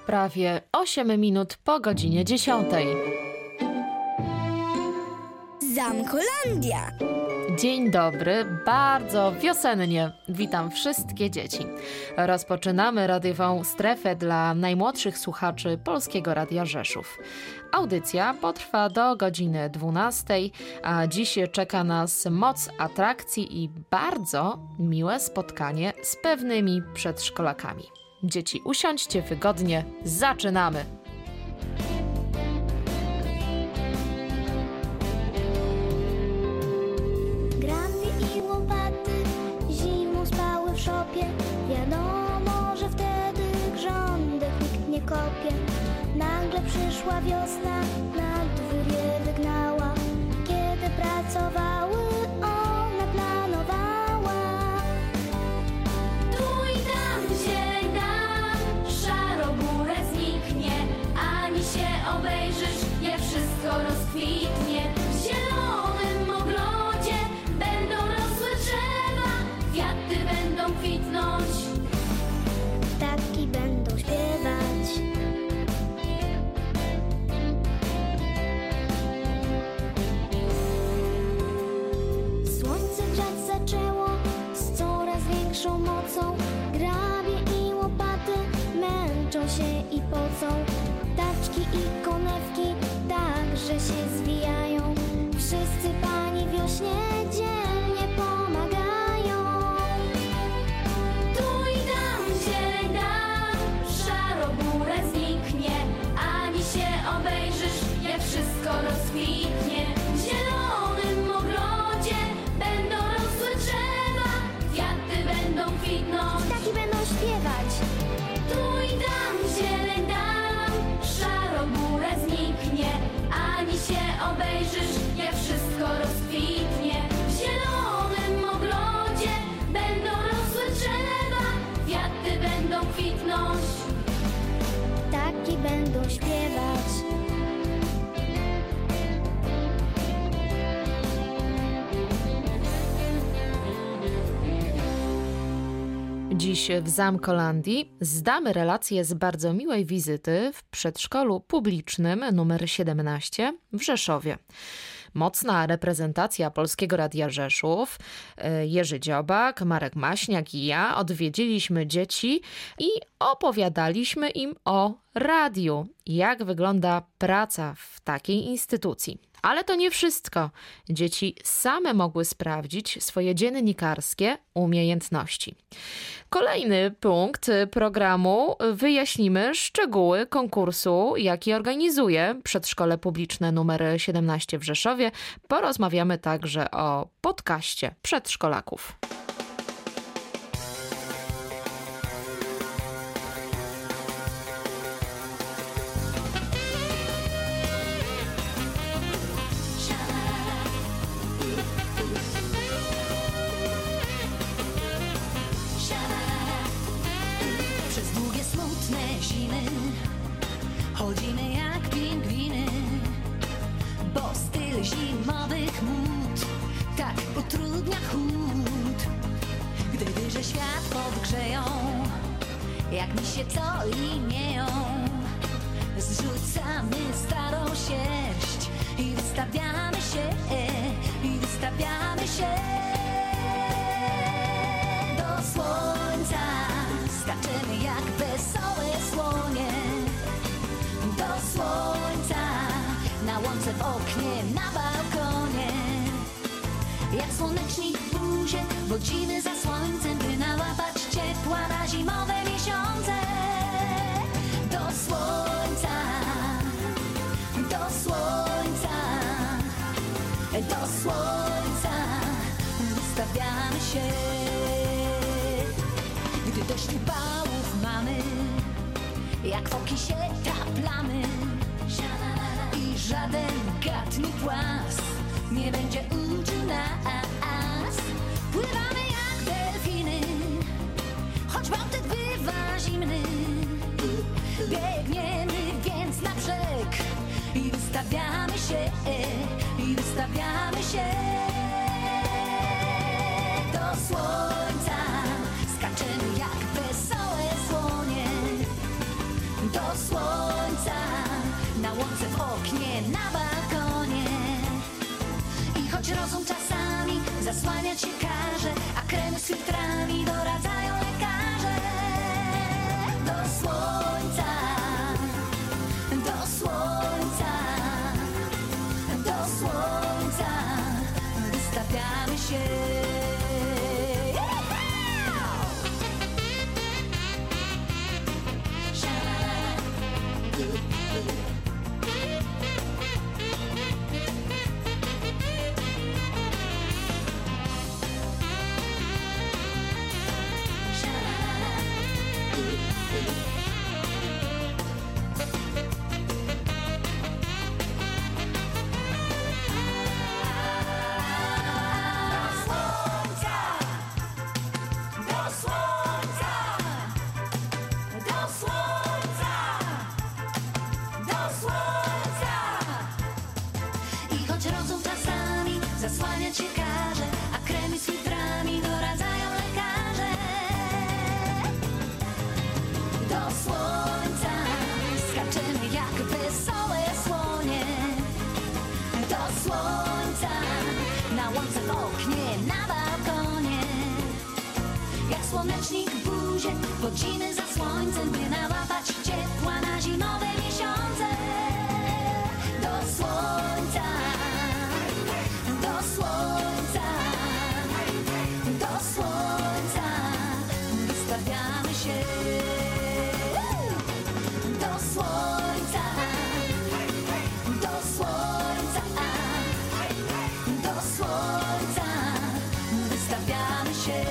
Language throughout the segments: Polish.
prawie 8 minut po godzinie 10. Zamkolandia. Dzień dobry, bardzo wiosennie. Witam wszystkie dzieci. Rozpoczynamy radiową strefę dla najmłodszych słuchaczy Polskiego Radia Rzeszów. Audycja potrwa do godziny 12, a dziś czeka nas moc atrakcji i bardzo miłe spotkanie z pewnymi przedszkolakami. Dzieci, usiądźcie wygodnie, zaczynamy! Grandy i łopaty zimą spały w szopie. Wiadomo, że wtedy grządek nikt nie kopie. Nagle przyszła wiosna, na dwór je wygnała. Kiedy pracowały, ona planowała. Tu i tam, gdzie nam szarobure zniknie, ani się obejrzysz, je wszystko rozkwitnie. W zielonym ogrodzie będą rosły drzewa, kwiaty będą kwitnąć, ptaki będą śpiewać. Słońce grzać zaczęło z coraz większą mocą. Grabie i łopaty męczą się i pocą. Taczki i konewki także się zwijają. Wszyscy pani wiośnie dzielnie pomagają. Tu i tam, gdzie nam szarobure zniknie, ani się obejrzysz, je wszystko rozkwitnie. W zielonym ogrodzie będą rosły drzewa, kwiaty będą kwitnąć, ptaki będą śpiewać. Tu i tam, zieleń dam, szarobure zniknie, ani się obejrzysz, je wszystko rozkwitnie. W zielonym ogrodzie będą rosły drzewa, kwiaty będą kwitnąć, ptaki będą śpiewać. Dziś w Zamkolandii zdamy relację z bardzo miłej wizyty w przedszkolu publicznym nr 17 w Rzeszowie. Mocna reprezentacja Polskiego Radia Rzeszów, Jerzy Dziobak, Marek Maśniak i ja odwiedziliśmy dzieci i opowiadaliśmy im o radiu, jak wygląda praca w takiej instytucji. Ale to nie wszystko. Dzieci same mogły sprawdzić swoje dziennikarskie umiejętności. Kolejny punkt programu wyjaśnimy szczegóły konkursu, jaki organizuje Przedszkole Publiczne nr 17 w Rzeszowie. Porozmawiamy także o podcaście przedszkolaków. Przez długie, smutne zimy chodzimy jak pingwiny, bo styl zimowych mód tak utrudnia chód. Gdy wyże świat podgrzeją, jak mi się co i mieją, zrzucamy starą sierść i wystawiamy się, do słońca. Skaczemy jak wesołe słonie do słońca, na łące, w oknie, na balkonie. Jak słonecznik w buzie, wodzimy za słońcem, by nałapać ciepła na zimowe miesiące. Do słońca, do słońca, do słońca wystawiamy się. Gdy deszcz upałów mamy, jak foki się taplamy, i żaden gad lub łaz nie będzie uczył nas. Pływamy jak delfiny, choć bałtyk bywa zimny. Biegniemy więc na brzeg i wystawiamy się, do słońca. Skaczemy jak wesołe słonie do słońca, na łące w oknie, na balkonie. I choć rozum czasami zasłaniać się każe, a kremy z filtrami doradzają lekarze. Do słońca, do słońca, do słońca wystawiamy się. Zasłaniać się każe, a kremy z filtrami doradzają lekarze. Do słońca skaczemy jak wesołe słonie. Do słońca na łące w oknie, na balkonie. Jak słonecznik w buzie, chodzimy za słońcem, by nałapać ciepła na zimowe miesiące. Do słońca, do słońca, do słońca wystawiamy się. Do słońca, do słońca, do słońca wystawiamy się.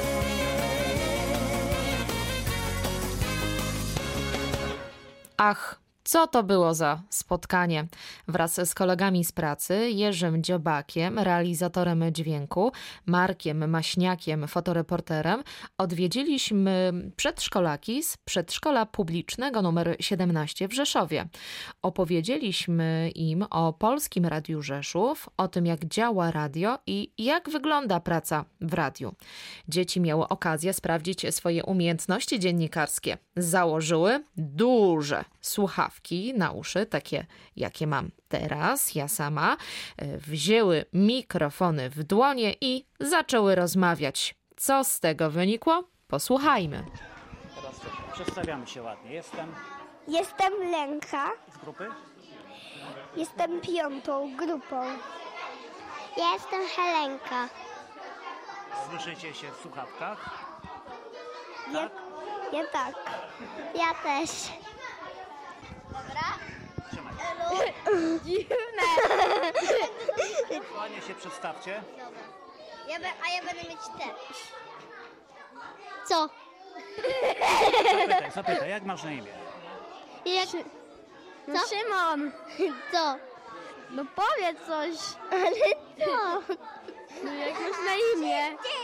Ach, co to było za spotkanie? Wraz z kolegami z pracy, Jerzym Dziobakiem, realizatorem dźwięku, Markiem Maśniakiem, fotoreporterem, odwiedziliśmy przedszkolaki z przedszkola publicznego nr 17 w Rzeszowie. Opowiedzieliśmy im o Polskim Radiu Rzeszów, o tym, jak działa radio i jak wygląda praca w radiu. Dzieci miały okazję sprawdzić swoje umiejętności dziennikarskie. Założyły duże słuchawki na uszy, takie jakie mam teraz, ja sama, wzięły mikrofony w dłonie i zaczęły rozmawiać. Co z tego wynikło? Posłuchajmy. Teraz przedstawiamy się ładnie. Jestem Lenka. Z grupy? Jestem 5. grupą. Ja jestem Helenka. Słyszycie się w słuchawkach? Ja tak. Ja też. Trzymaj. Dziwne. Ładnie się przedstawcie. A ja będę mieć te. Co? Zapytaj, jak masz na imię? Co? Szymon. Co? No powiedz coś. Ale co? No jak masz na imię?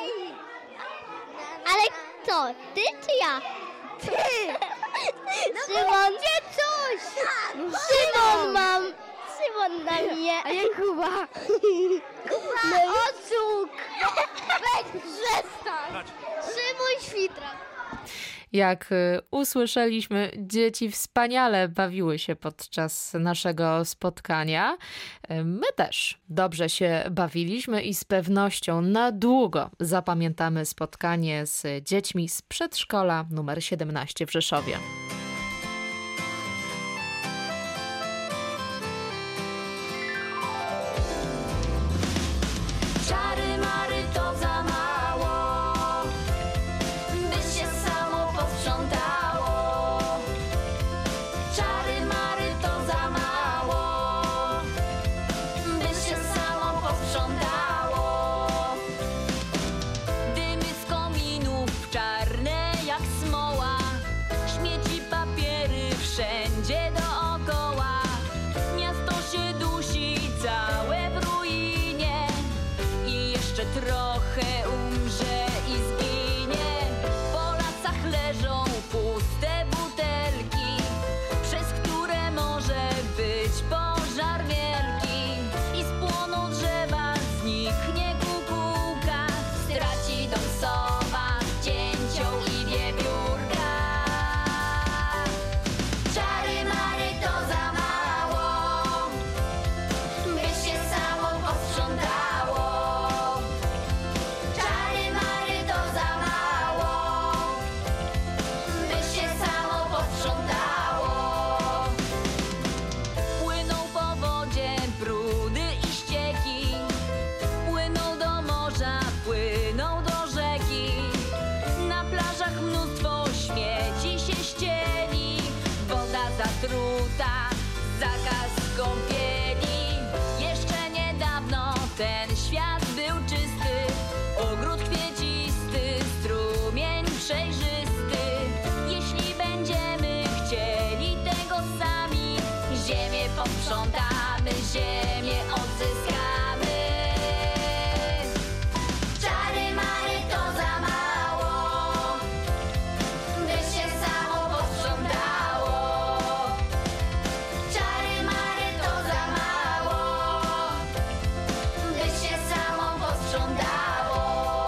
Ale co? Ty czy ja? Ty! Szymon! Gdzie coś? Szymon mam! Szymon na mnie! A ja Kuba! Kuba! Oczuk! Weź przestań! Chodź. Szymon Świtra! Jak usłyszeliśmy, dzieci wspaniale bawiły się podczas naszego spotkania. My też dobrze się bawiliśmy i z pewnością na długo zapamiętamy spotkanie z dziećmi z przedszkola nr 17 w Rzeszowie. Czary mary to za mało, by się samo posprzątało. Czary mary to za mało, by się samo posprzątało. Dymy z kominów czarne jak smoła, śmieci zatruta, zakaz kąpieli. Jeszcze niedawno ten świat był czysty, ogród kwiecisty, strumień przejrzysty. Jeśli będziemy chcieli tego sami, ziemię posprzątamy, ziemię odzyskamy. Czary mary to za mało, by się samo posprzątało. Czary mary to za mało, by się samo posprzątało.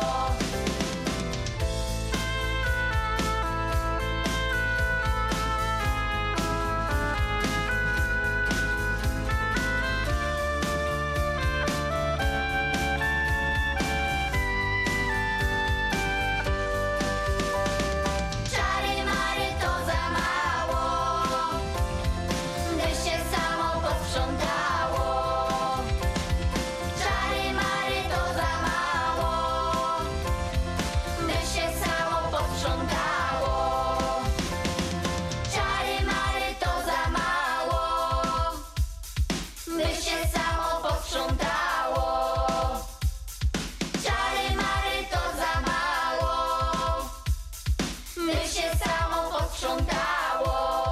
Czary mary to za mało, by się samo posprzątało. Czary mary to za mało, by się samo posprzątało. Czary mary to za mało, by się samo posprzątało. Czary mary to za mało, by się samo posprzątało.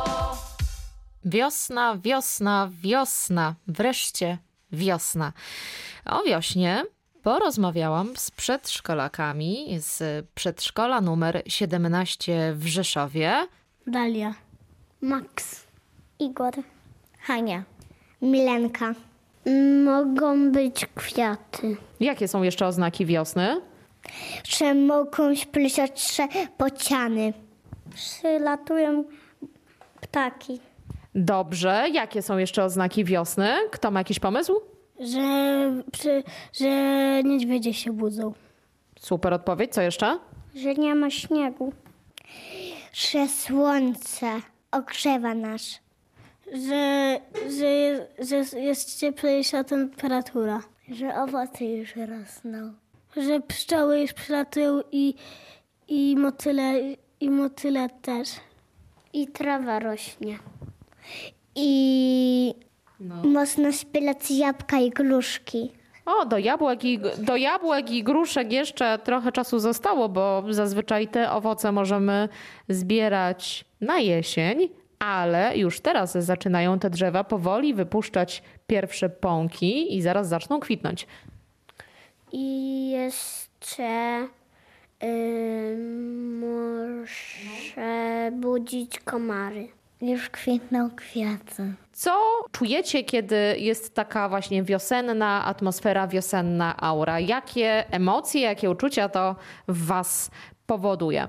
Wiosna, wiosna, wiosna. Wreszcie wiosna. O wiośnie porozmawiałam z przedszkolakami z przedszkola numer 17 w Rzeszowie. Dalia. Max, Igor, Hania, Milenka. Mogą być kwiaty. Jakie są jeszcze oznaki wiosny? Że mogą śpłyszać bociany. Przylatują ptaki. Dobrze. Jakie są jeszcze oznaki wiosny? Kto ma jakiś pomysł? Że niedźwiedzie się budzą. Super odpowiedź. Co jeszcze? Że nie ma śniegu. Że słońce ogrzewa nas. Że jest cieplejsza temperatura. Że owoce już rosną. Że pszczoły już przylatują i motyle też. I trawa rośnie. I można spilać jabłka i gruszki. O, do jabłek i gruszek jeszcze trochę czasu zostało, bo zazwyczaj te owoce możemy zbierać na jesień, ale już teraz zaczynają te drzewa powoli wypuszczać pierwsze pąki i zaraz zaczną kwitnąć. I jeszcze może budzić komary. Już kwitną kwiaty. Co czujecie, kiedy jest taka właśnie wiosenna atmosfera, wiosenna aura? Jakie emocje, jakie uczucia to w was powoduje?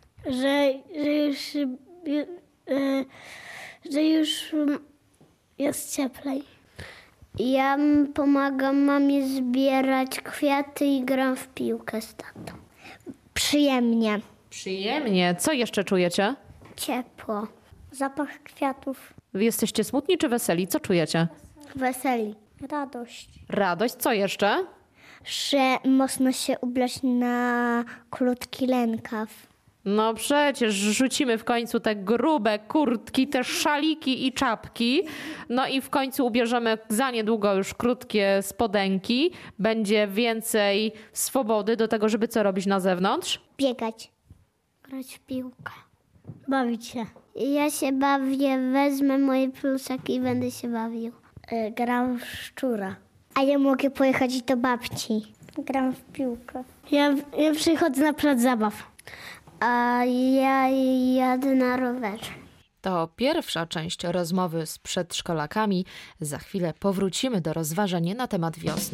Że już jest cieplej. Ja pomagam mamie zbierać kwiaty i gram w piłkę z tatą. Przyjemnie. Przyjemnie. Co jeszcze czujecie? Ciepło. Zapach kwiatów. Wy jesteście smutni czy weseli? Co czujecie? Weseli. Radość. Radość. Co jeszcze? Że można się ubrać na krótki rękaw. No przecież rzucimy w końcu te grube kurtki, te szaliki i czapki. No i w końcu ubierzemy za niedługo już krótkie spodenki. Będzie więcej swobody do tego, żeby co robić na zewnątrz. Biegać. Grać w piłkę. Bawić się. Ja się bawię, wezmę moje plusaki i będę się bawił. Gram w szczura. A ja mogę pojechać do babci. Gram w piłkę. Ja przychodzę na plac zabaw. A ja jadę na rowerze. To pierwsza część rozmowy z przedszkolakami. Za chwilę powrócimy do rozważań na temat wiosny.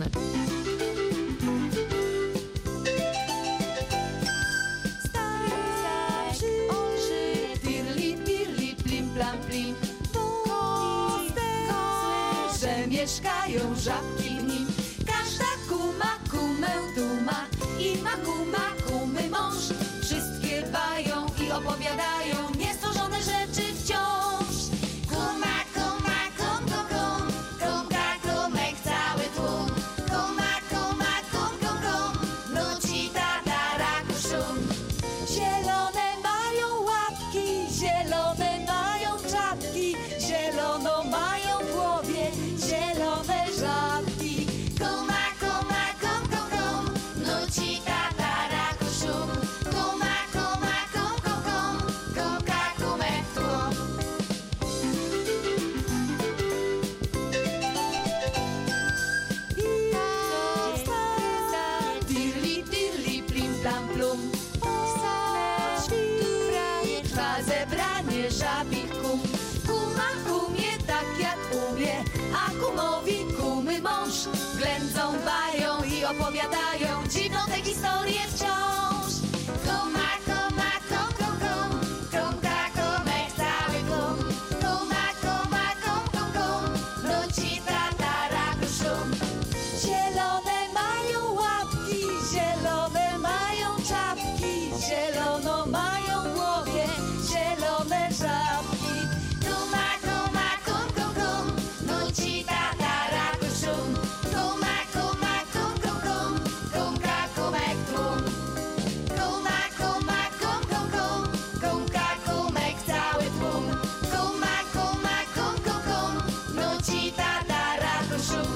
Mieszkają żabki w nim. Każda kuma kumę duma i ma kumy mąż. Wszystkie bają i opowiadają niestworzone rzeczy wciąż. Kuma, kuma, kum, kum, kum, kumka, kumek cały tłum. Kuma, kuma, kum, kum, kum, nuci tataraku szum. Zielone mają łapki, zielone mają czapki. opowiadają dziwną tę historię wciąż. Kuma, kuma, kum, kum, kum, kumka, kumek, cały tłum. Kuma, kuma, kum, kum, kum, nuci tataraku szum. Zielone mają łapki, zielone mają czapki, zielono mają w głowie, zielone żabki. Kuma, kuma, kum, kum, kum, nuci tataraku szum. Kuma, kuma, kum, kum, kum, kumka, kumek, tłum. Kuma, kuma, kum, kum, kum, kumka, kumek, cały tłum. Kuma, kuma, kum, kum, kum, nuci tataraku szum.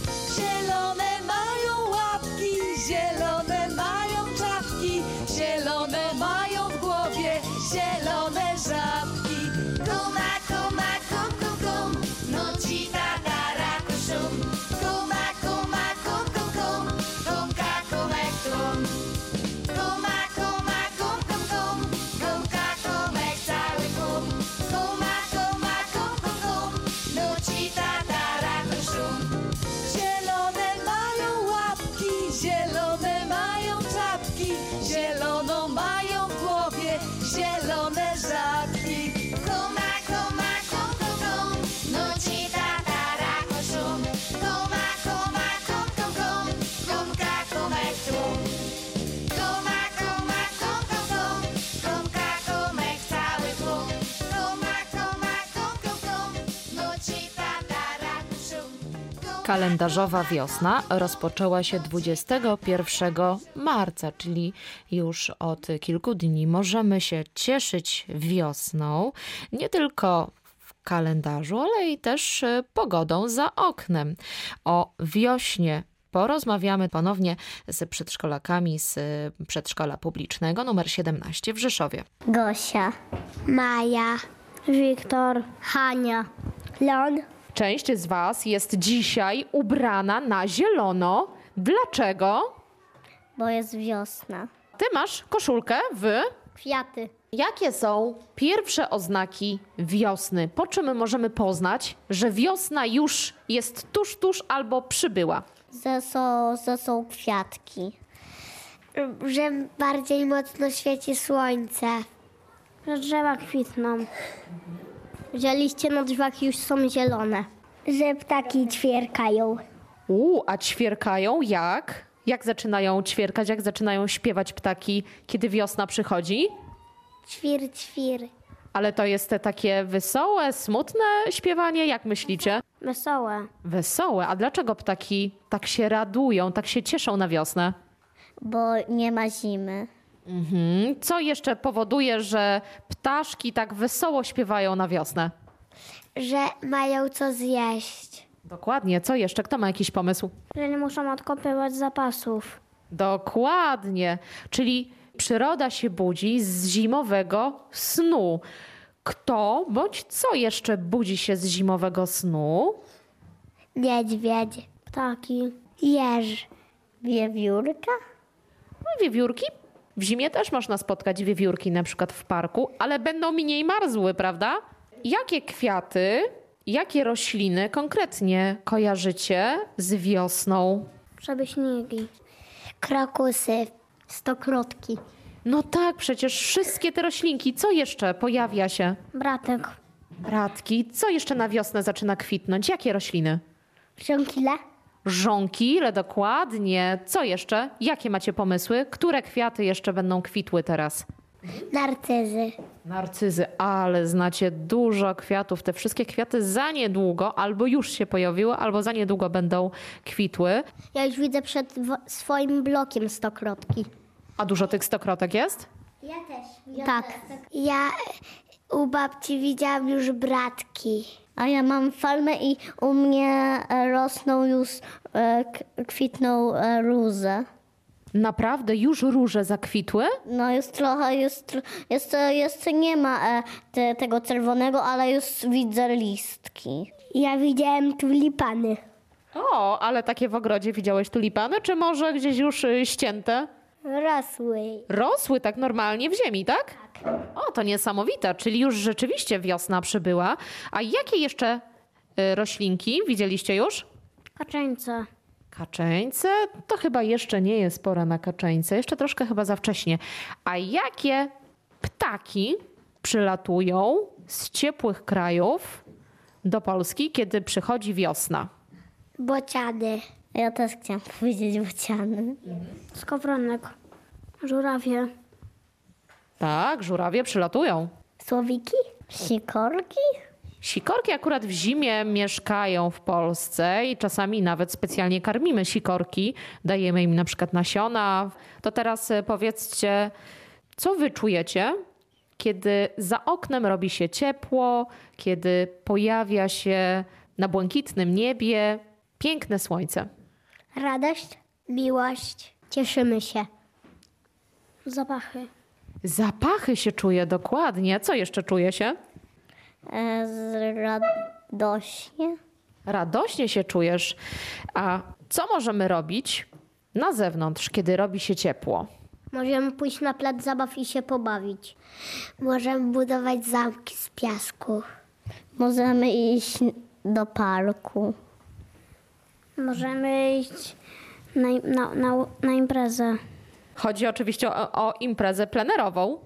Zielone mają łapki, zielone mają czapki, zielone mają w głowie, zielone żabki. Kuma, kuma, kum, kum, kum, nuci tataraku szum. Kuma, kuma, kum, kum, kum, kumka, kumek, tłum. Kuma, kuma, kum, kum, kum, kumka, kumek, cały tłum. Kuma, kuma, kum, kum, kum, nuci tataraku szum. Zielone mają łapki, zielone mają czapki, zielono mają w głowie, zielone żabki. Kuma, kuma, kum, kum, kum, nuci tataraku szum. Kuma, kuma, kum, kum, kum, kumka, kumek, tłum. Kuma, kuma, kum, kum, kum, kumka, kumek, cały tłum. Kuma, kuma, kum, kum, kum, nuci tataraku szum. Kalendarzowa wiosna rozpoczęła się 21 marca, czyli już od kilku dni możemy się cieszyć wiosną, nie tylko w kalendarzu, ale i też pogodą za oknem. O wiośnie porozmawiamy ponownie z przedszkolakami z przedszkola publicznego nr 17 w Rzeszowie. Gosia, Maja, Wiktor, Hania, Leon. Część z Was jest dzisiaj ubrana na zielono. Dlaczego? Bo jest wiosna. Ty masz koszulkę w... Kwiaty. Jakie są pierwsze oznaki wiosny? Po czym możemy poznać, że wiosna już jest tuż albo przybyła? Że są kwiatki. Że bardziej mocno świeci słońce. Że drzewa kwitną. Że liście na drzewach już są zielone. Że ptaki ćwierkają. A ćwierkają jak? Jak zaczynają ćwierkać, jak zaczynają śpiewać ptaki, kiedy wiosna przychodzi? Ćwir, ćwir. Ale to jest te takie wesołe, smutne śpiewanie, jak myślicie? Wesołe. Wesołe. A dlaczego ptaki tak się radują, tak się cieszą na wiosnę? Bo nie ma zimy. Co jeszcze powoduje, że ptaszki tak wesoło śpiewają na wiosnę? Że mają co zjeść. Dokładnie. Co jeszcze? Kto ma jakiś pomysł? Że nie muszą odkopywać zapasów. Dokładnie. Czyli przyroda się budzi z zimowego snu. Kto bądź co jeszcze budzi się z zimowego snu? Niedźwiedź. Ptaki. Jeż. Wiewiórka. No, wiewiórki. W zimie też można spotkać wiewiórki na przykład w parku, ale będą mniej marzły, prawda? Jakie kwiaty, jakie rośliny konkretnie kojarzycie z wiosną? Przebyśniki. Krokusy. Stokrotki. No tak, przecież wszystkie te roślinki. Co jeszcze pojawia się? Bratek. Bratki. Co jeszcze na wiosnę zaczyna kwitnąć? Jakie rośliny? Żonkile. Żonkile, dokładnie. Co jeszcze? Jakie macie pomysły? Które kwiaty jeszcze będą kwitły teraz? Narcyzy. Narcyzy, ale znacie dużo kwiatów. Te wszystkie kwiaty za niedługo albo już się pojawiły, albo za niedługo będą kwitły. Ja już widzę przed swoim blokiem stokrotki. A dużo tych stokrotek jest? Ja też. Tak. Ja u babci widziałam już bratki. A ja mam farmę i u mnie rosną już, kwitną róże. Naprawdę już róże zakwitły? No jest trochę, jeszcze nie ma tego czerwonego, ale już widzę listki. Ja widziałem tulipany. O, ale takie w ogrodzie widziałeś tulipany, czy może gdzieś już ścięte? Rosły. Rosły tak normalnie w ziemi, tak? Tak. O, to niesamowite, czyli już rzeczywiście wiosna przybyła. A jakie jeszcze roślinki widzieliście już? Kaczeńce. Kaczeńce? To chyba jeszcze nie jest pora na kaczeńce. Jeszcze troszkę chyba za wcześnie. A jakie ptaki przylatują z ciepłych krajów do Polski, kiedy przychodzi wiosna? Bociany. Ja też chciałam powiedzieć bociany. Skowronek. Żurawie. Tak, żurawie przylatują. Słowiki? Sikorki? Sikorki akurat w zimie mieszkają w Polsce i czasami nawet specjalnie karmimy sikorki. Dajemy im na przykład nasiona. To teraz powiedzcie, co wy czujecie, kiedy za oknem robi się ciepło, kiedy pojawia się na błękitnym niebie piękne słońce? Radość? Miłość. Cieszymy się. Zapachy. Zapachy się czuje dokładnie. Co jeszcze czuje się? Radośnie. Radośnie się czujesz. A co możemy robić na zewnątrz, kiedy robi się ciepło? Możemy pójść na plac zabaw i się pobawić. Możemy budować zamki z piasku. Możemy iść do parku. Możemy iść na imprezę. Chodzi oczywiście o imprezę plenerową.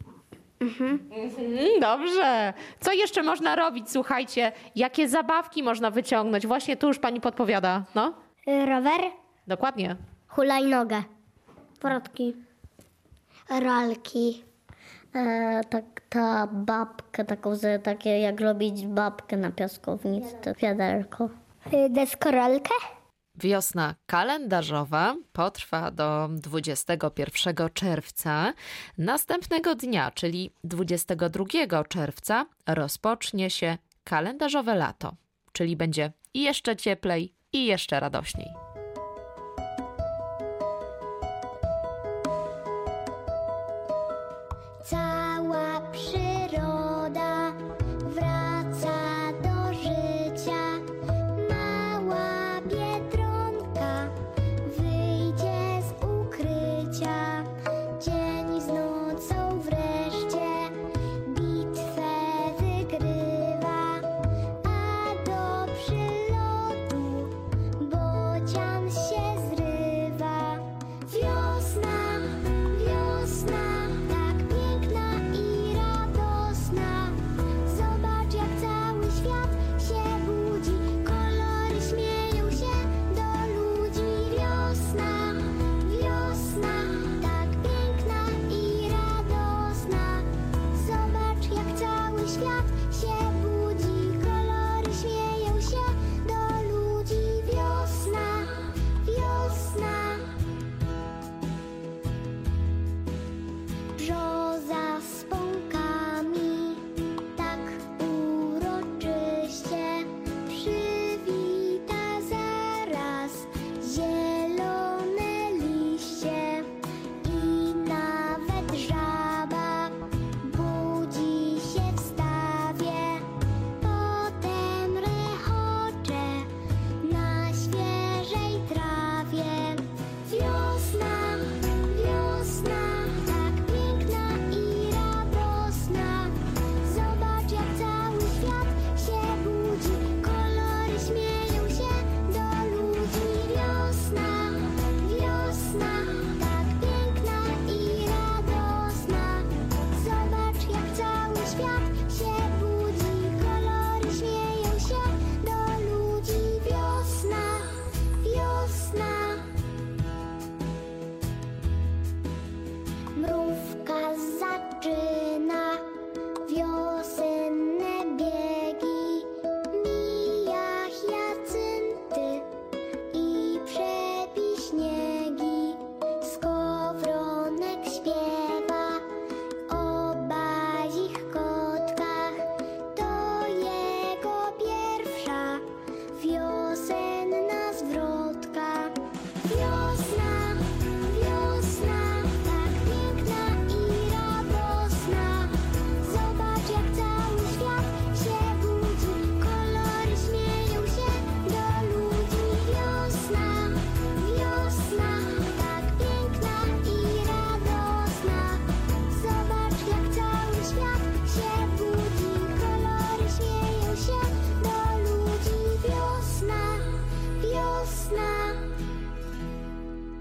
Dobrze. Co jeszcze można robić? Słuchajcie, jakie zabawki można wyciągnąć? Właśnie tu już pani podpowiada. No, Rower? dokładnie. Hulajnogę. Porotki. Rolki. Ta babkę, takie jak robić babkę na piaskownicy, wiaderko. Deskorolkę? Wiosna kalendarzowa potrwa do 21 czerwca. Następnego dnia, czyli 22 czerwca, rozpocznie się kalendarzowe lato, czyli będzie i jeszcze cieplej, i jeszcze radośniej. Cała przyroda wraca do życia. Mała biedronka wyjdzie z ukrycia. Dzień z nocą wreszcie bitwę wygrywa. A do przylotu bocia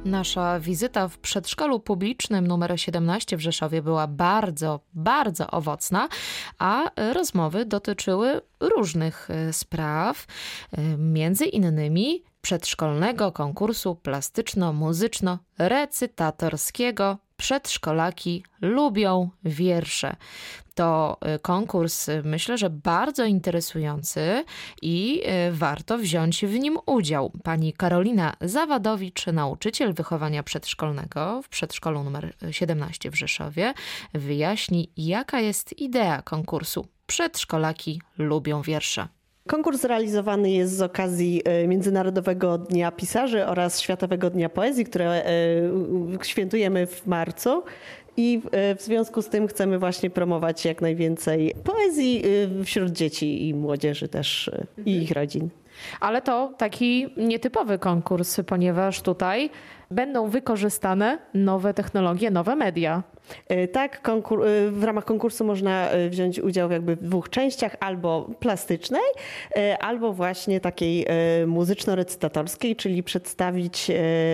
Nasza wizyta w przedszkolu publicznym nr 17 w Rzeszowie była bardzo, bardzo owocna, a rozmowy dotyczyły różnych spraw, między innymi przedszkolnego konkursu plastyczno-muzyczno-recytatorskiego Przedszkolaki lubią wiersze. To konkurs, myślę, że bardzo interesujący i warto wziąć w nim udział. Pani Karolina Zawadowicz, nauczyciel wychowania przedszkolnego w przedszkolu nr 17 w Rzeszowie, wyjaśni, jaka jest idea konkursu Przedszkolaki lubią wiersze. Konkurs realizowany jest z okazji Międzynarodowego Dnia Pisarzy oraz Światowego Dnia Poezji, które świętujemy w marcu. I w związku z tym chcemy właśnie promować jak najwięcej poezji wśród dzieci i młodzieży też i ich rodzin. Ale to taki nietypowy konkurs, ponieważ tutaj będą wykorzystane nowe technologie, nowe media. Tak, w ramach konkursu można wziąć udział jakby w dwóch częściach, albo plastycznej, albo właśnie takiej muzyczno-recytatorskiej, czyli przedstawić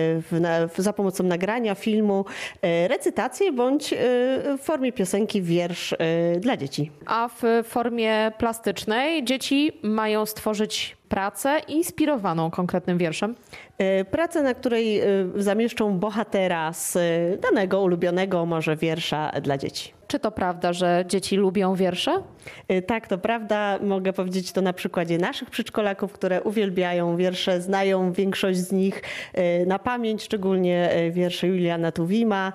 za pomocą nagrania, filmu recytację bądź w formie piosenki wiersz dla dzieci. A w formie plastycznej dzieci mają stworzyć pracę inspirowaną konkretnym wierszem? Pracę, na której zamieszczą bohatera z danego ulubionego może wiersza dla dzieci. Czy to prawda, że dzieci lubią wiersze? Tak, to prawda. Mogę powiedzieć to na przykładzie naszych przedszkolaków, które uwielbiają wiersze, znają większość z nich na pamięć, szczególnie wiersze Juliana Tuwima.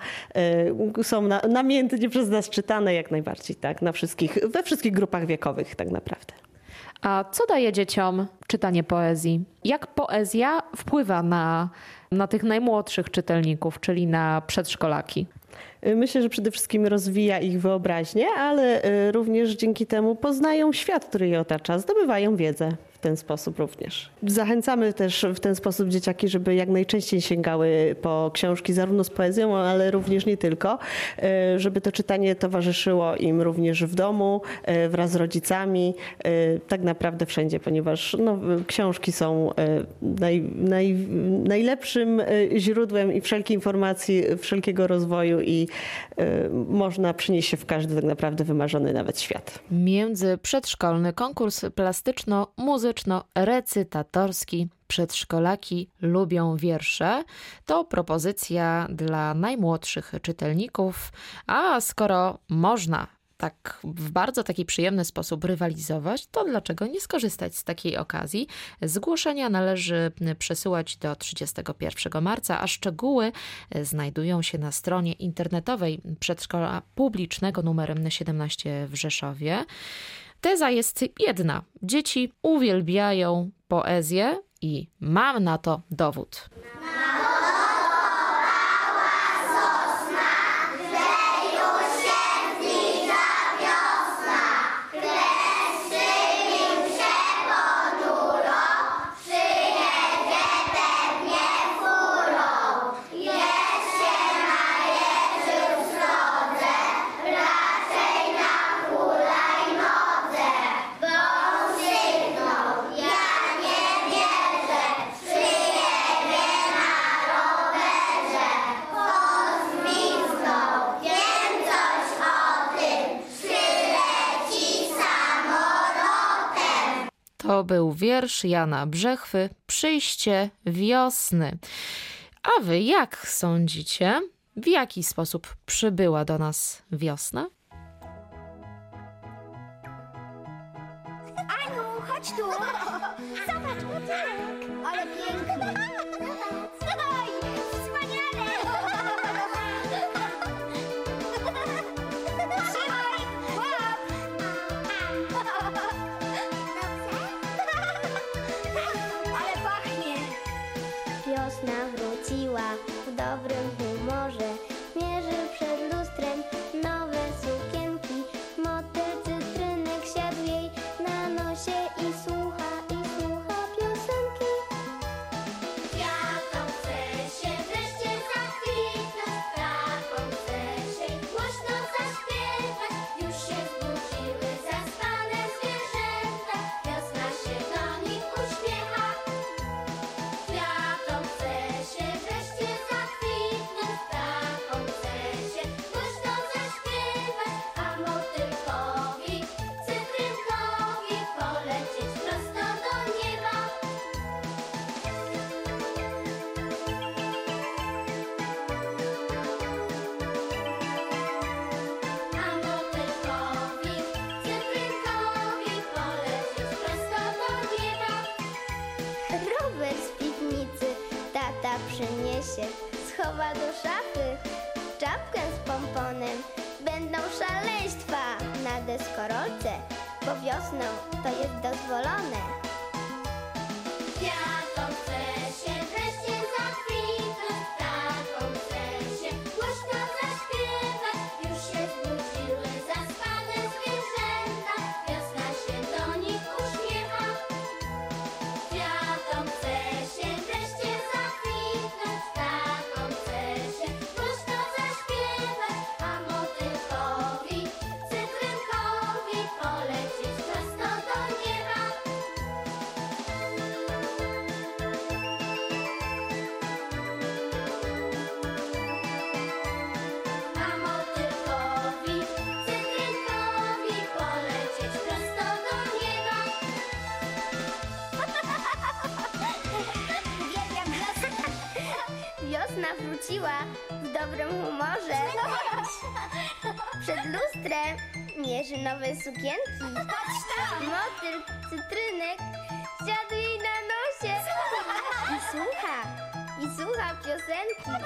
Są namiętnie przez nas czytane jak najbardziej, tak, we wszystkich grupach wiekowych tak naprawdę. A co daje dzieciom czytanie poezji? Jak poezja wpływa na tych najmłodszych czytelników, czyli na przedszkolaki? Myślę, że przede wszystkim rozwija ich wyobraźnię, ale również dzięki temu poznają świat, który je otacza, zdobywają wiedzę w ten sposób również. Zachęcamy też w ten sposób dzieciaki, żeby jak najczęściej sięgały po książki zarówno z poezją, ale również nie tylko, żeby to czytanie towarzyszyło im również w domu, wraz z rodzicami, tak naprawdę wszędzie, ponieważ książki są najlepszym źródłem i wszelkiej informacji, wszelkiego rozwoju i można przynieść się w każdy tak naprawdę wymarzony nawet świat. Międzyprzedszkolny konkurs plastyczno-muzyczno-recytatorski Przedszkolaki lubią wiersze to propozycja dla najmłodszych czytelników, a skoro można tak w bardzo taki przyjemny sposób rywalizować, to dlaczego nie skorzystać z takiej okazji? Zgłoszenia należy przesyłać do 31 marca, a szczegóły znajdują się na stronie internetowej Przedszkola Publicznego nr 17 w Rzeszowie. Teza jest jedna. Dzieci uwielbiają poezję i mam na to dowód. To był wiersz Jana Brzechwy Przyjście wiosny. A wy jak sądzicie, w jaki sposób przybyła do nas wiosna? Aniu, chodź tu! Zobacz, butelek! Ale piękny! Oj, wspaniale! Trzymaj! Łap! Ale pachnie! Wiosna wróciła w dobrym humorze. Mierzy przed lustrem nowe sukienki. Motyl cytrynek siadł jej na nosie i słucha piosenki. Ja to chcę tata przyniesie. Schowa do szafy czapkę z pomponem. Będą szaleństwa na deskorolce, bo wiosną to jest dozwolone. Kwiatom chce się wreszcie zakwitnąć, ptakom chce się głośno zaśpiewać. Już się zbudziły zaspane zwierzęta, wiosna się do nich uśmiecha. Kwiatom chce się wreszcie zakwitnąć, ptakom chce się głośno zaśpiewać, a motylkowi, cytrynkowi polecieć prosto do nieba. A motylkowi, cytrynkowi polecieć prosto do nieba. Uwielbiam wiosnę. Wiosna wróciła w dobrym humorze. Przed lustrem mierzy nowe sukienki. Motyl, cytrynek siadł jej na nosie i słucha piosenki.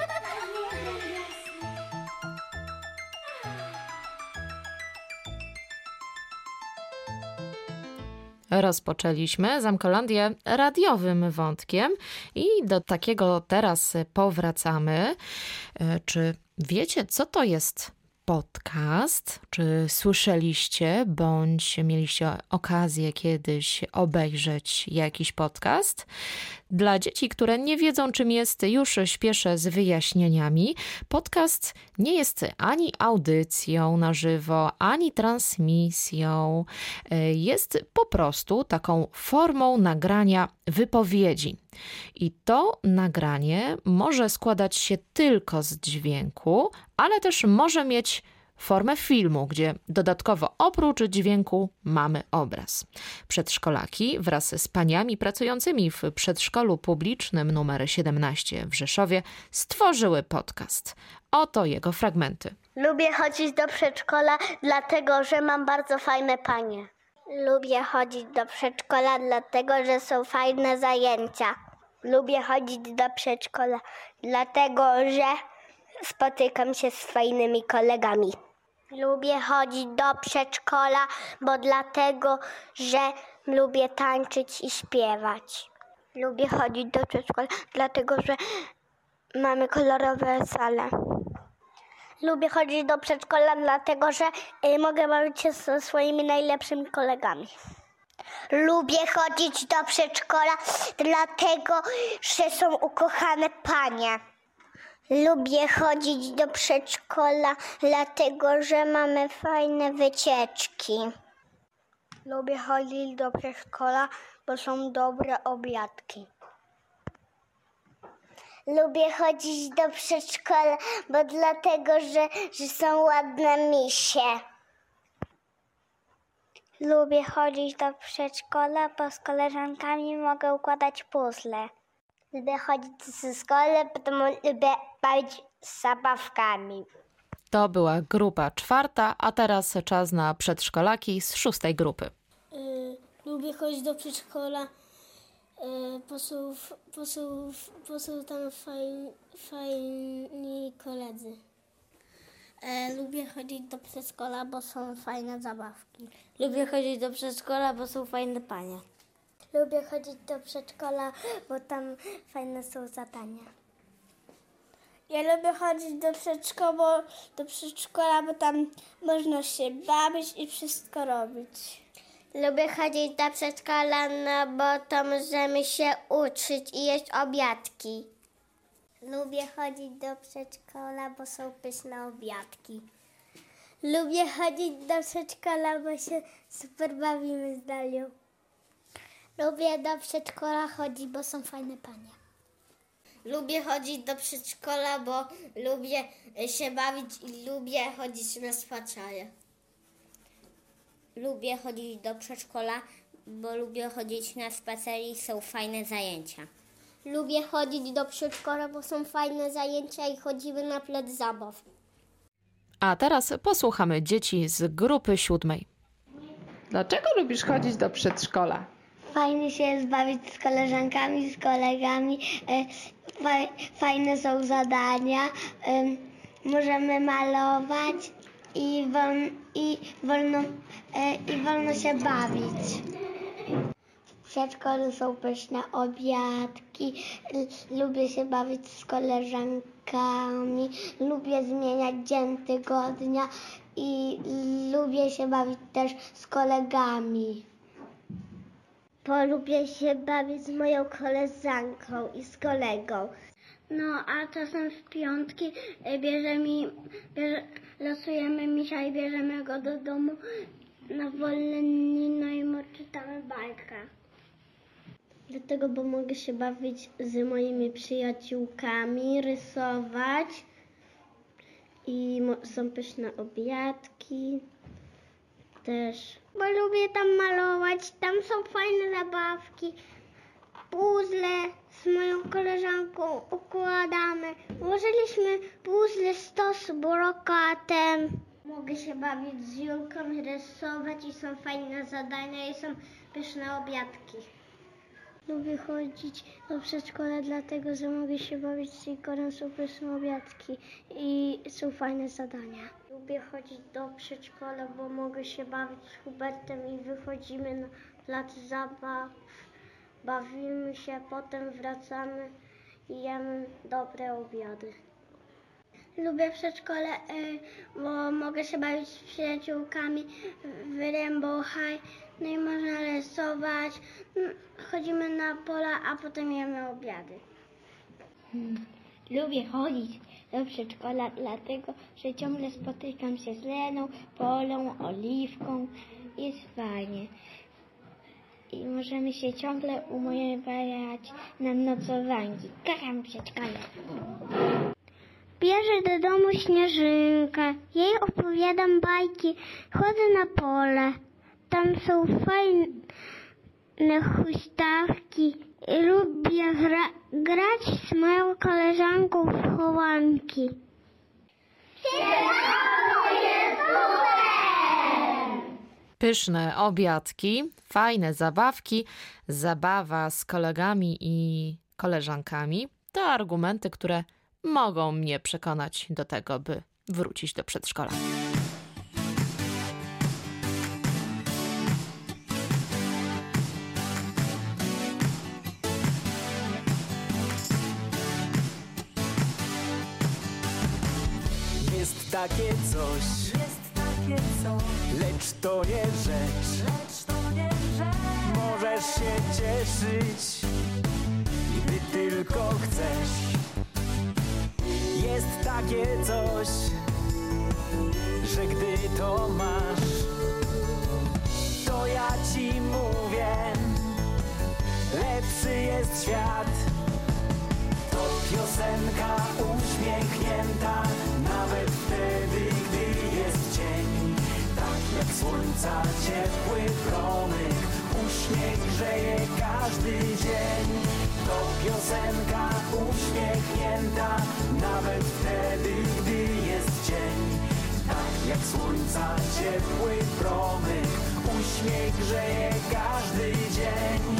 Rozpoczęliśmy Zamkolandię radiowym wątkiem i do takiego teraz powracamy. Czy wiecie, co to jest podcast? Czy słyszeliście bądź mieliście okazję kiedyś obejrzeć jakiś podcast? Dla dzieci, które nie wiedzą, czym jest, już śpieszę z wyjaśnieniami. Podcast nie jest ani audycją na żywo, ani transmisją. Jest po prostu taką formą nagrania wypowiedzi. I to nagranie może składać się tylko z dźwięku, ale też może mieć formę filmu, gdzie dodatkowo oprócz dźwięku mamy obraz. Przedszkolaki wraz z paniami pracującymi w przedszkolu publicznym nr 17 w Rzeszowie stworzyły podcast. Oto jego fragmenty. Lubię chodzić do przedszkola, dlatego że mam bardzo fajne panie. Lubię chodzić do przedszkola, dlatego że są fajne zajęcia. Lubię chodzić do przedszkola, dlatego że spotykam się z fajnymi kolegami. Lubię chodzić do przedszkola, bo dlatego, że lubię tańczyć i śpiewać. Lubię chodzić do przedszkola, dlatego że mamy kolorowe sale. Lubię chodzić do przedszkola, dlatego że mogę bawić się ze swoimi najlepszymi kolegami. Lubię chodzić do przedszkola, dlatego że są ukochane panie. Lubię chodzić do przedszkola, dlatego że mamy fajne wycieczki. Lubię chodzić do przedszkola, bo są dobre obiadki. Lubię chodzić do przedszkola, bo dlatego, że są ładne misie. Lubię chodzić do przedszkola, bo z koleżankami mogę układać puzzle. Lubię chodzić do szkoły, potem lubię bawić z zabawkami. To była grupa 4, a teraz czas na przedszkolaki z 6 grupy. Lubię chodzić do przedszkola, bo są tam fajni koledzy. Lubię chodzić do przedszkola, bo są fajne zabawki. Lubię chodzić do przedszkola, bo są fajne panie. Lubię chodzić do przedszkola, bo tam fajne są zadania. Ja lubię chodzić do przedszkola, bo tam można się bawić i wszystko robić. Lubię chodzić do przedszkola, no bo to możemy się uczyć i jeść obiadki. Lubię chodzić do przedszkola, bo są pyszne obiadki. Lubię chodzić do przedszkola, bo się super bawimy z Dalią. Lubię do przedszkola chodzić, bo są fajne panie. Lubię chodzić do przedszkola, bo lubię się bawić i lubię chodzić na spacery. Lubię chodzić do przedszkola, bo lubię chodzić na spacery i są fajne zajęcia. Lubię chodzić do przedszkola, bo są fajne zajęcia i chodzimy na plac zabaw. A teraz posłuchamy dzieci z grupy 7. Dlaczego lubisz chodzić do przedszkola? Fajnie się jest bawić z koleżankami, z kolegami Fajne są zadania, możemy malować i wolno się bawić. W przedszkolu są pyszne obiadki, lubię się bawić z koleżankami, lubię zmieniać dzień tygodnia i lubię się bawić też z kolegami. Lubię się bawić z moją koleżanką i z kolegą. No, a czasem w piątki losujemy misia i bierzemy go do domu na wolne dni, no i czytamy bajkę. Dlatego, bo mogę się bawić z moimi przyjaciółkami, rysować i są pyszne obiadki też. Bo lubię tam malować, tam są fajne zabawki, puzzle z moją koleżanką układamy. Ułożyliśmy puzzle 100 z brokatem. Mogę się bawić z Julką, rysować i są fajne zadania i są pyszne obiadki. Lubię chodzić do przedszkola, dlatego że mogę się bawić z Igorem, są pyszne obiadki i są fajne zadania. Lubię chodzić do przedszkola, bo mogę się bawić z Hubertem i wychodzimy na plac zabaw. Bawimy się, potem wracamy i jemy dobre obiady. Lubię w przedszkole, bo mogę się bawić z przyjaciółkami w Rainbow High, no i można rysować, chodzimy na pola, a potem jemy obiady. Lubię chodzić do przedszkola, dlatego że ciągle spotykam się z Leną, Polą, Oliwką, jest fajnie. I możemy się ciągle umawiać na nocowanki. Kocham przedszkole. Bierze do domu Śnieżynkę, jej opowiadam bajki, chodzę na pole. Tam są fajne huśtawki i lubię grać z moją koleżanką w chowanki. Pyszne obiadki, fajne zabawki, zabawa z kolegami i koleżankami to argumenty, które mogą mnie przekonać do tego, by wrócić do przedszkola. Jest takie coś, lecz to nie rzecz. Możesz się cieszyć, gdy tylko chcesz. Jest takie coś, że gdy to masz, to ja ci mówię, lepszy jest świat. To piosenka uśmiechnięta, nawet wtedy, gdy jest cień. Tak jak słońca ciepły promyk, uśmiech grzeje każdy dzień. To piosenka uśmiechnięta, nawet wtedy, gdy jest cień. Tak jak słońca ciepły promyk, uśmiech grzeje każdy dzień.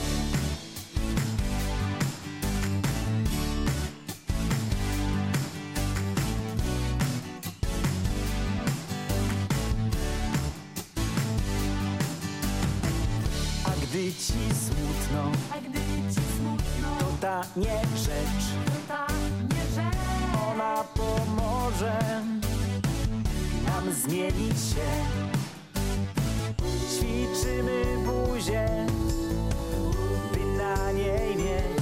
Gdy ci smutno, to ta nie rzecz, ona pomoże nam zmienić się. Ćwiczymy buzię, by na niej mieć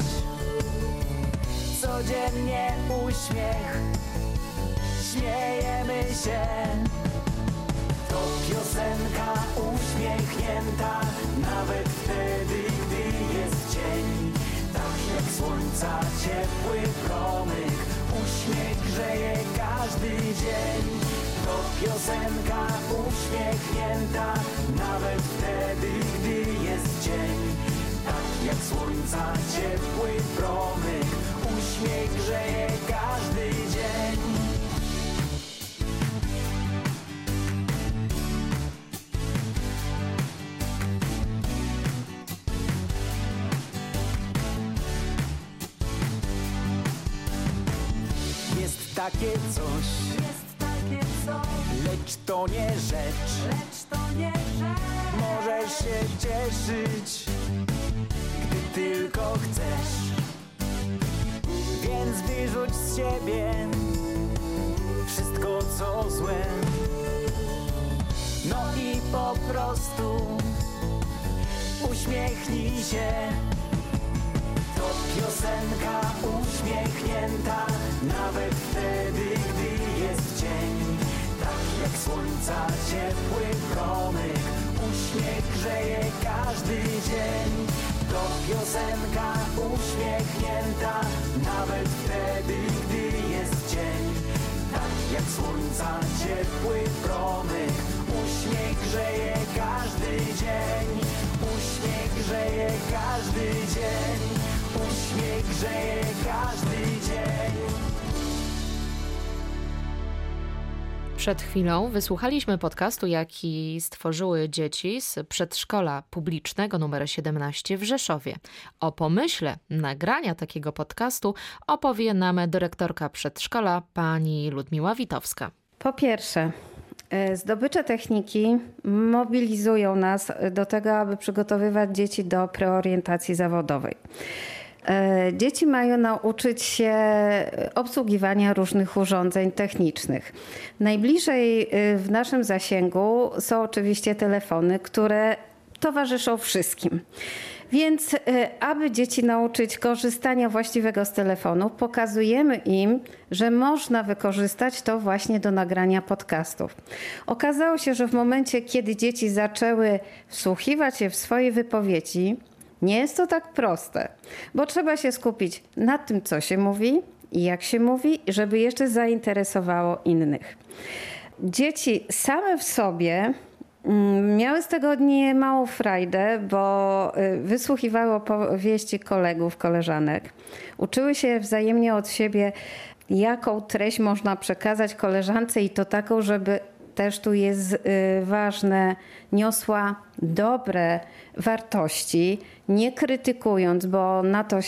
codziennie uśmiech, śmiejemy się. To piosenka uśmiechnięta, nawet wtedy, gdy jest cień. Tak jak słońca ciepły promyk, uśmiech grzeje każdy dzień. To piosenka uśmiechnięta, nawet wtedy, gdy jest cień. Tak jak słońca ciepły promyk, uśmiech grzeje każdy dzień. takie coś, lecz to nie rzecz. Możesz się cieszyć, gdy tylko chcesz. Więc wyrzuć z siebie wszystko co złe. No i po prostu uśmiechnij się. To piosenka uśmiechnięta, nawet wtedy, gdy jest cień. Tak jak słońca ciepły promyk, uśmiech grzeje każdy dzień. To piosenka uśmiechnięta, nawet wtedy, gdy jest cień. Tak jak słońca ciepły promyk, uśmiech grzeje każdy dzień. Uśmiech grzeje każdy dzień. Uśmiech grzeje każdy dzień. Przed chwilą wysłuchaliśmy podcastu, jaki stworzyły dzieci z przedszkola publicznego nr 17 w Rzeszowie. O pomyśle nagrania takiego podcastu opowie nam dyrektorka przedszkola, pani Ludmiła Witowska. Po pierwsze, zdobycze techniki mobilizują nas do tego, aby przygotowywać dzieci do preorientacji zawodowej. Dzieci mają nauczyć się obsługiwania różnych urządzeń technicznych. Najbliżej w naszym zasięgu są oczywiście telefony, które towarzyszą wszystkim. Więc aby dzieci nauczyć korzystania właściwego z telefonu, pokazujemy im, że można wykorzystać to właśnie do nagrania podcastów. Okazało się, że w momencie, kiedy dzieci zaczęły wsłuchiwać się w swoje wypowiedzi, nie jest to tak proste, bo trzeba się skupić na tym, co się mówi i jak się mówi, żeby jeszcze zainteresowało innych. Dzieci same w sobie miały z tego niemałą frajdę, bo wysłuchiwały opowieści kolegów, koleżanek. Uczyły się wzajemnie od siebie, jaką treść można przekazać koleżance i to taką, żeby też tu jest ważne, niosła dobre wartości, nie krytykując, bo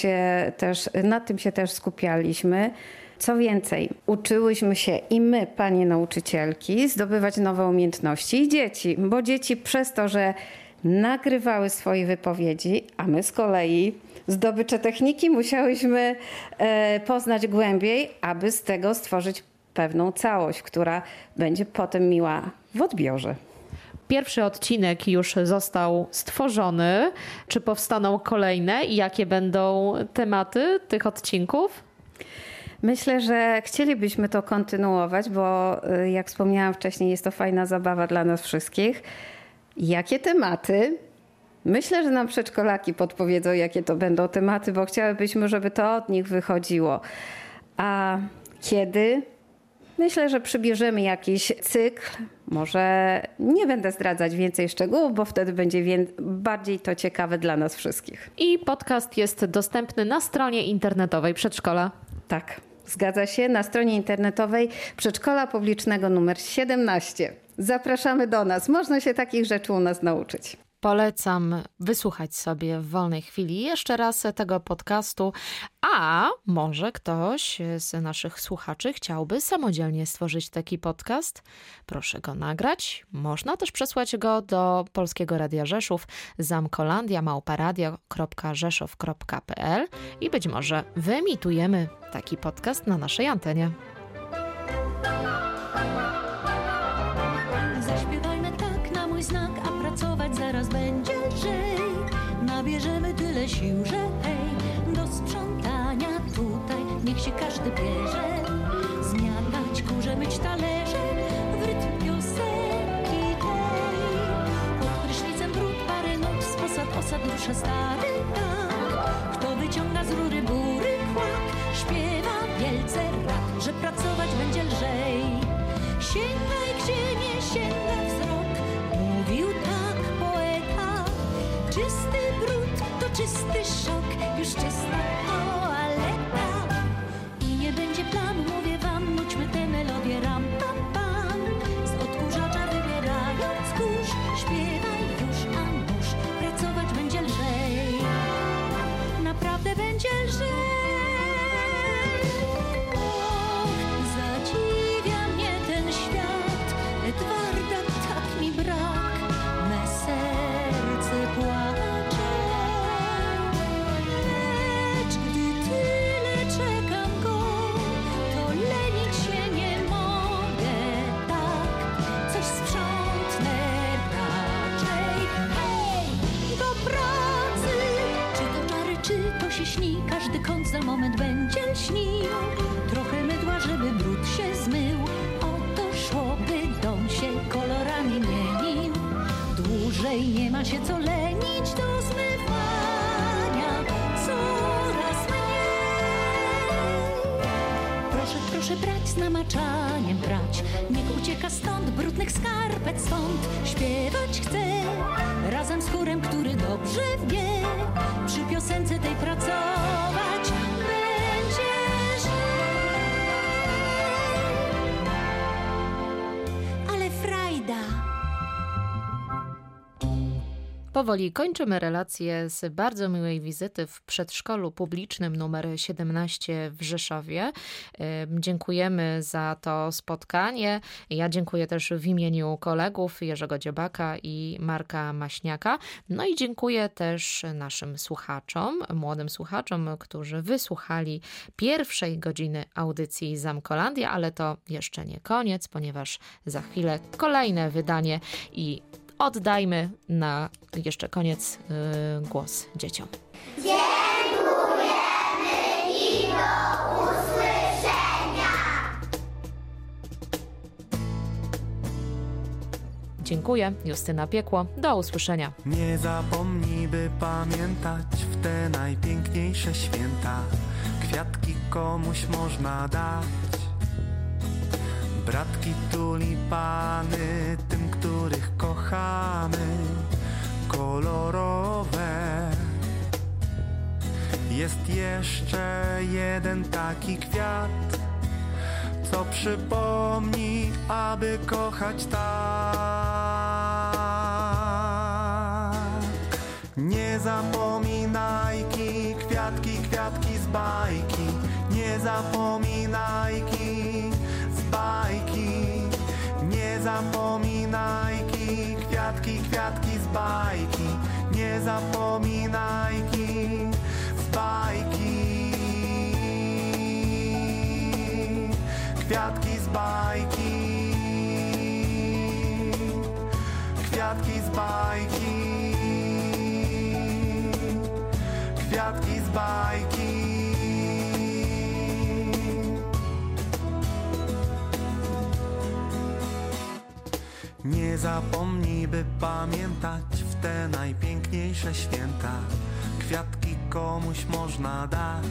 na tym się też skupialiśmy. Co więcej, uczyłyśmy się i my, panie nauczycielki, zdobywać nowe umiejętności i dzieci, bo dzieci przez to, że nagrywały swoje wypowiedzi, a my z kolei zdobycze techniki musiałyśmy poznać głębiej, aby z tego stworzyć pewną całość, która będzie potem miła w odbiorze. Pierwszy odcinek już został stworzony. Czy powstaną kolejne i jakie będą tematy tych odcinków? Myślę, że chcielibyśmy to kontynuować, bo jak wspomniałam wcześniej, jest to fajna zabawa dla nas wszystkich. Jakie tematy? Myślę, że nam przedszkolaki podpowiedzą, jakie to będą tematy, bo chciałybyśmy, żeby to od nich wychodziło. A kiedy? Myślę, że przybierzemy jakiś cykl. Może nie będę zdradzać więcej szczegółów, bo wtedy będzie bardziej to ciekawe dla nas wszystkich. I podcast jest dostępny na stronie internetowej przedszkola. Tak, zgadza się. Na stronie internetowej Przedszkola Publicznego nr 17. Zapraszamy do nas. Można się takich rzeczy u nas nauczyć. Polecam wysłuchać sobie w wolnej chwili jeszcze raz tego podcastu, a może ktoś z naszych słuchaczy chciałby samodzielnie stworzyć taki podcast? Proszę go nagrać. Można też przesłać go do Polskiego Radia Rzeszów, zamkolandia@radio.rzeszow.pl i być może wyemitujemy taki podcast na naszej antenie. Zaśpiewajmy tak na mój znak, a pracować zaraz będzie lżej. Nabierzemy tyle sił, że hej, do sprzątania tutaj niech się każdy bierze. Zmiatać kurze, myć talerze, w rytm piosenki tej. Pod prysznicem brud, parę nóg, z posad osad rusza stary tak. Kto wyciąga z rury bury kłak, śpiewa wielce rad, że pracować będzie lżej. Sięgaj, gdzie nie sięga wzrok, mówił tak poeta. Czysty brud to czysty szok, już czysta toaleta. I nie będzie planu, mówię wam, nućmy tę melodię ram pam pam. Z odkurzacza wybierając kurz, śpiewaj już, a nóż, pracować będzie lżej. Naprawdę będzie lżej. Och, się śni, każdy kąt za moment będzie lśnił. Trochę mydła, żeby brud się zmył. Oto szłoby dom się kolorami mienił. Dłużej nie ma się co lenić do zmywania coraz mniej. Proszę brać z namaczaniem brać. Niech ucieka stąd brudnych skarpet swąd. Śpiewać chcę razem z chórem, który dobrze wie. Przy piosence tej pracować będziesz. Ale frajda. Powoli kończymy relację z bardzo miłej wizyty w przedszkolu publicznym numer 17 w Rzeszowie. Dziękujemy za to spotkanie. Ja dziękuję też w imieniu kolegów Jerzego Dziobaka i Marka Maśniaka. No i dziękuję też naszym słuchaczom, młodym słuchaczom, którzy wysłuchali pierwszej godziny audycji Zamkolandia, ale to jeszcze nie koniec, ponieważ za chwilę kolejne wydanie i oddajmy na jeszcze koniec głos dzieciom. Dziękujemy i do usłyszenia. Dziękuję, Justyna Piekło. Do usłyszenia. Nie zapomnij, by pamiętać w te najpiękniejsze święta. Kwiatki komuś można dać. Bratki, tulipany, tym, których kochamy, kolorowe. Jest jeszcze jeden taki kwiat, co przypomni, aby kochać tak. Nie zapominajki, kwiatki, kwiatki z bajki. Nie zapominajki z bajki. Nie zapominajki, kwiatki, kwiatki z bajki. Nie zapominajki z bajki. Kwiatki z bajki. Kwiatki z bajki. Kwiatki z bajki. Nie zapomnij, by pamiętać w te najpiękniejsze święta. Kwiatki komuś można dać.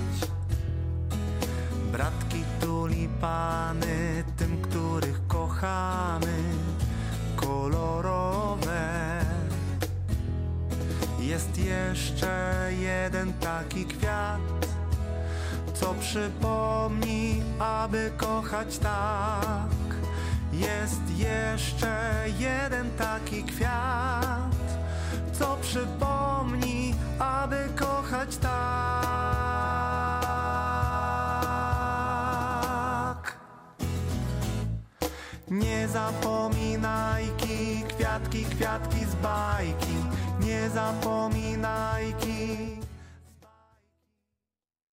Bratki, tulipany, tym, których kochamy, kolorowe. Jest jeszcze jeden taki kwiat, co przypomni, aby kochać tak. Jest jeszcze jeden taki kwiat, co przypomni, aby kochać tak. Nie zapominajki, kwiatki, kwiatki z bajki. Nie zapominajki.